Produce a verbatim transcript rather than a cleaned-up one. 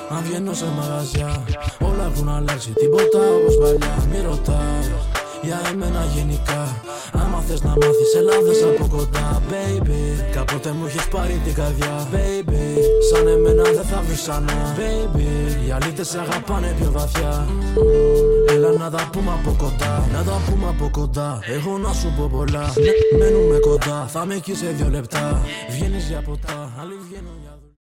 Αν βγαίνω σε μαγαζιά, όλα έχουν αλλάξει, τίποτα όπως παλιά. Μη ρωτάς, για εμένα γενικά. Άμα θες να μάθεις, έλα δες από κοντά, baby. Κάποτε μου έχεις πάρει την καρδιά, baby. Σαν εμένα δεν θα βρεις ξανά, baby. Οι αλήτες σε αγαπάνε πιο βαθιά. Έλα να τα πούμε από κοντά, να τα πούμε από κοντά. Έχω να σου πω πολλά, ναι, μένουμε κοντά. Θα με εκεί σε δυο λεπτά. Βγαίνεις για ποτά, άλλοι βγαίνουν για